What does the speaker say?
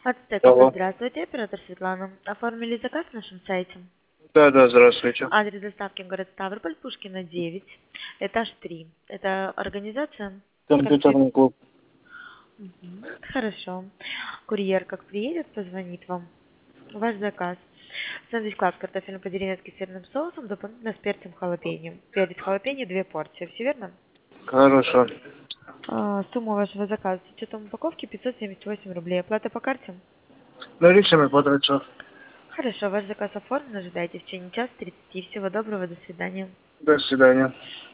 Ацтекова, Алло. здравствуйте, оператор Светлана. Оформили заказ в нашем сайте. Да, здравствуйте. Адрес доставки город Ставрополь, Пушкина, 9, этаж 3. Это организация? Компьютерный клуб. Хорошо. Курьер как приедет, позвонит вам. Ваш заказ. Сэндвич-класс картофельно-по-деревенски с сырным соусом, дополнительно с перцем халапеньо. Перец халапеньо 2 порции, все верно? Хорошо. Сумма вашего заказа с учетом упаковки 578 рублей. Оплата по карте? Наличными потрачу. Хорошо, ваш заказ оформлен, ожидайте в течение часа 30. Всего доброго, до свидания. До свидания.